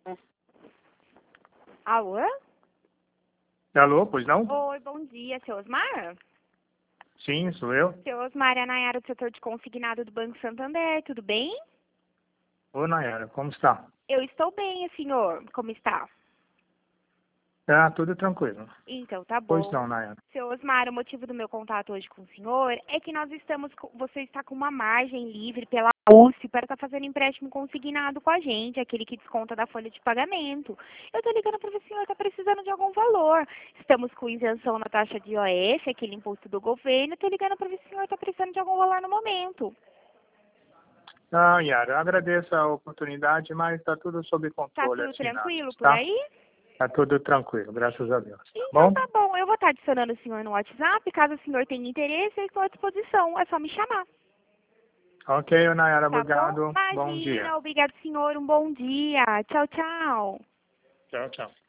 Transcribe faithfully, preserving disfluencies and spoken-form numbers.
Alô? Alô, pois não? Oi, bom dia, seu Osmar? Sim, sou eu. Seu Osmar é a Nayara do setor de consignado do Banco Santander, tudo bem? Ô, Nayara, como está? Eu estou bem, senhor. Como está? Tá tudo tranquilo. Então, tá Pois bom. não, Nayara. Seu Osmar, o motivo do meu contato hoje com o senhor é que nós estamos, com- você está com uma margem livre pela U S para estar fazendo empréstimo consignado com a gente, aquele que desconta da folha de pagamento. Eu estou ligando para ver se o senhor está precisando de algum valor. Estamos com isenção na taxa de I O F, aquele imposto do governo. Estou ligando para ver se o senhor está precisando de algum valor no momento. Ah, Yara, agradeço a oportunidade, mas está tudo sob Tá controle tudo assim, tranquilo antes, por tá? aí? Tá tudo tranquilo, graças a Deus, tá Então bom? tá bom, eu vou estar adicionando o senhor no WhatsApp. Caso o senhor tenha interesse, eu estou à disposição. É só me chamar. Ok, Nayara, Tá bom? obrigado. Bom dia. Imagina, obrigado, senhor. Um bom dia. Tchau, tchau. Tchau, tchau.